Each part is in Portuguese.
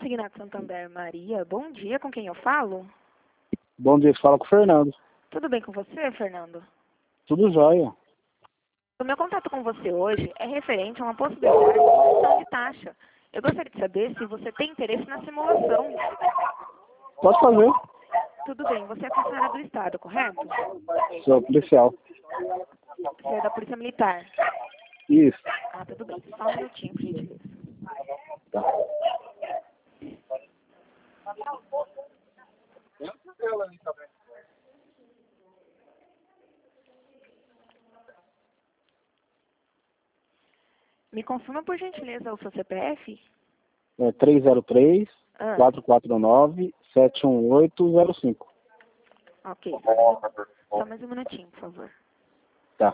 Consignado Santander, Maria. Bom dia, com quem eu falo? Bom dia, fala com o Fernando. Tudo bem com você, Fernando? Tudo jóia. O meu contato com você hoje é referente a uma possibilidade de redução de taxa. Eu gostaria de saber se você tem interesse na simulação. Pode fazer. Tudo bem, você é funcionário do Estado, correto? Sou policial. Você é da Polícia Militar. Isso. Ah, tudo bem. Só um minutinho, por gentileza. Tá. Me confirma, por gentileza, o seu CPF? É 303 Ah, 449 71805. ok. Só mais um minutinho, por favor. Tá.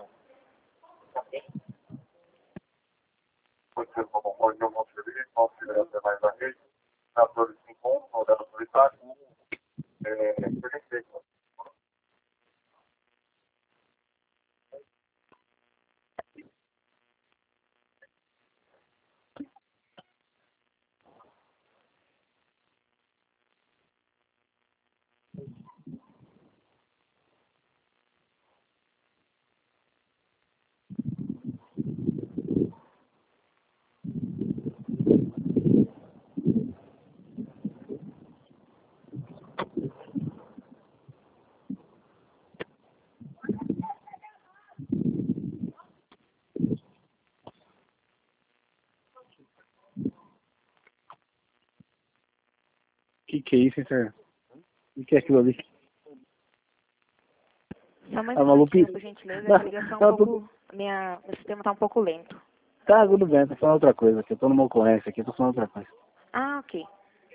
Que é isso, hein, Fernando? O que é aquilo ali? Só mais Ah, um maluco. minutinho, por gentileza. A ligação Tá, um pouco... Meu sistema está um pouco lento. tá, tudo bem, tô falando outra coisa aqui. Eu tô numa ocorrência aqui, tô falando outra coisa. Ah, ok.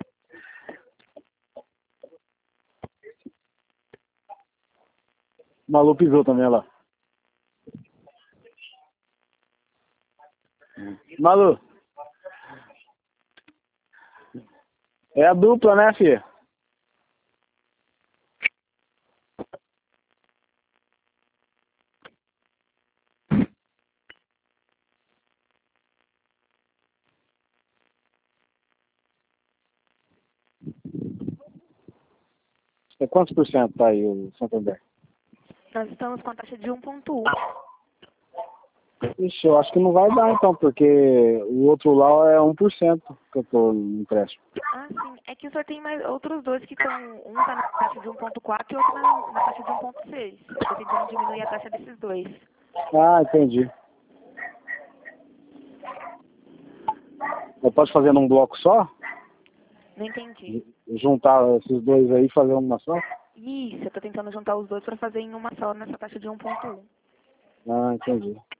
O maluco pisou também, olha lá. Malu. É a dupla, né, filha? É quantos por cento tá aí o Santander? Nós estamos com a taxa de 1,1. Ixi, eu acho que não vai dar então, porque o outro lá é 1% que eu tô no empréstimo. Ah, sim. É que o senhor tem mais outros dois que estão... Um está na taxa de 1,4 e outro na taxa de 1,6. Eu estou tentando diminuir a taxa desses dois. Ah, entendi. Eu posso fazer num bloco só? Não entendi. Juntar esses dois aí e fazer uma só? Isso, eu estou tentando juntar os dois para fazer em uma só nessa taxa de 1,1. Ah, entendi.